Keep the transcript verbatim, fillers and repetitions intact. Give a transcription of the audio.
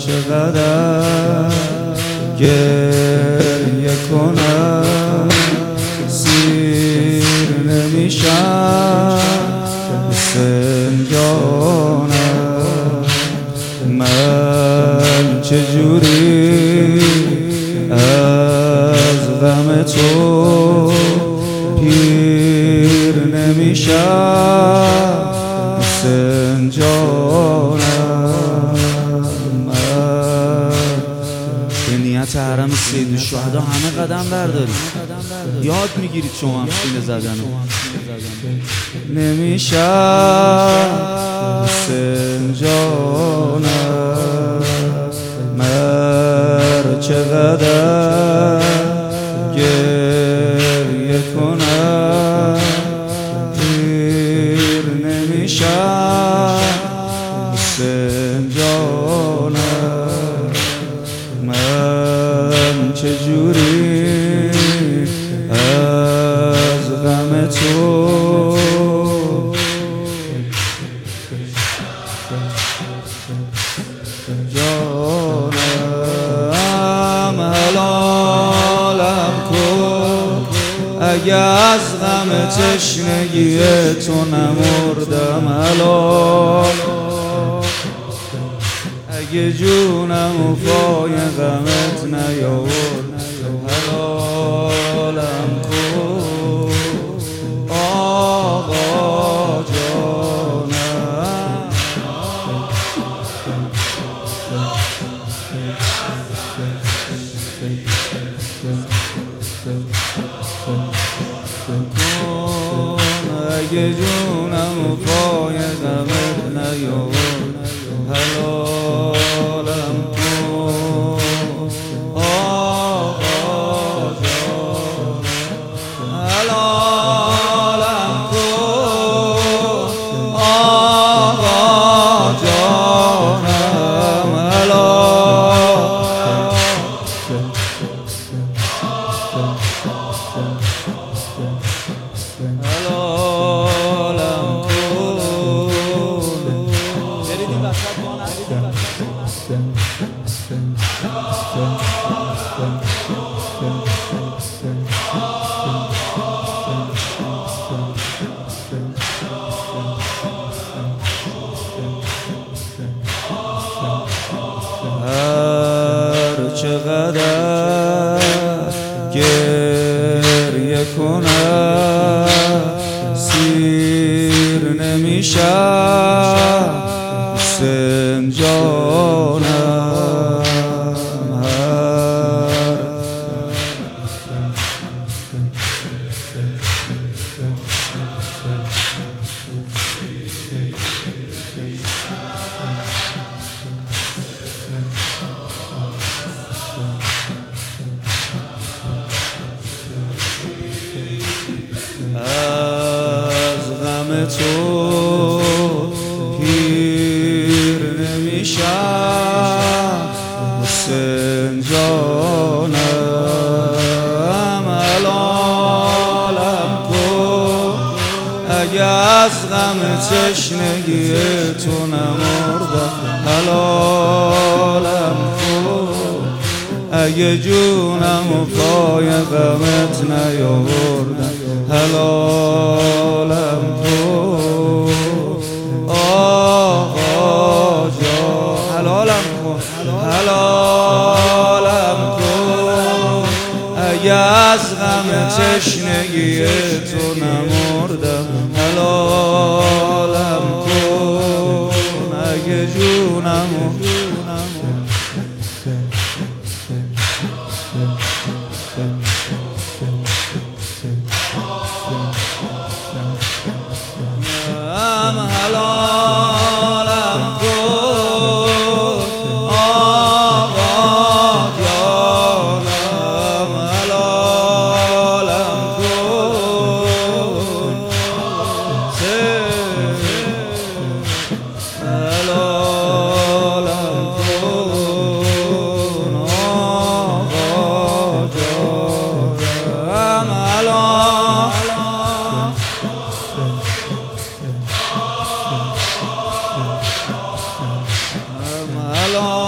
چقدر گریه کنم سیر نمیشم سنجانم من چجوری از غم تو پیر نمیشم سنجانم به نیت حرم سید الشهدا همه قدم بردارید یاد میگیرید شما هم سینه زدنو نمیشم سنجانم مر چقدر گریه کنم پیر نمیشم سنجانم من چجوری از غم تو جانم حلالم کن اگه از غم تشنگی تو نمردم حلال اگه جونم و پای غمت نیاورد حلالم کن آقا جانم اگه جونم و پای غمت نیاورد حلالم کن آقا جانم حلالم کن آقا جانم حلالم هر چقدر گریه کنم سیر نمیشم سنجانم از غم تو پیر نمیشم سنجانم حلالم کن اگه از غم تشنگی تو نمردم حلالم کن اگه جونم و پای غمت نیاوردم حلالم کن آقا جان حلالم کن حلالم کن اگه از غم تشنگی تو نمردم حلالم کن اگه جونم و حلالم کن آقا جانم حلالم کن حلالم کن آقا جانم حلالم